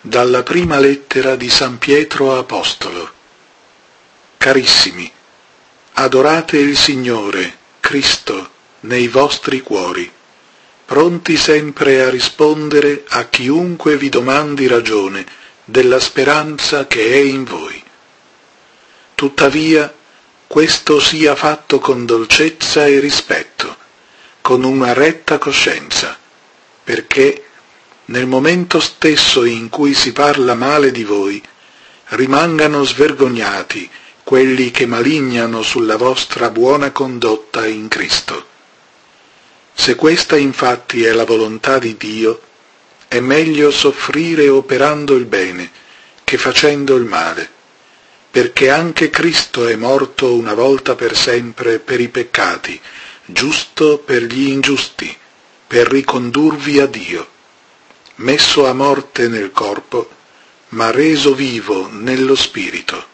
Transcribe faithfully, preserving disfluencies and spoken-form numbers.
Dalla prima lettera di San Pietro Apostolo. Carissimi, adorate il Signore, Cristo, nei vostri cuori, pronti sempre a rispondere a chiunque vi domandi ragione della speranza che è in voi. Tuttavia, questo sia fatto con dolcezza e rispetto, con una retta coscienza, perché nel momento stesso in cui si parla male di voi, rimangano svergognati quelli che malignano sulla vostra buona condotta in Cristo. Se questa infatti è la volontà di Dio, è meglio soffrire operando il bene che facendo il male, perché anche Cristo è morto una volta per sempre per i peccati, giusto per gli ingiusti, per ricondurvi a Dio, messo a morte nel corpo, ma reso vivo nello spirito.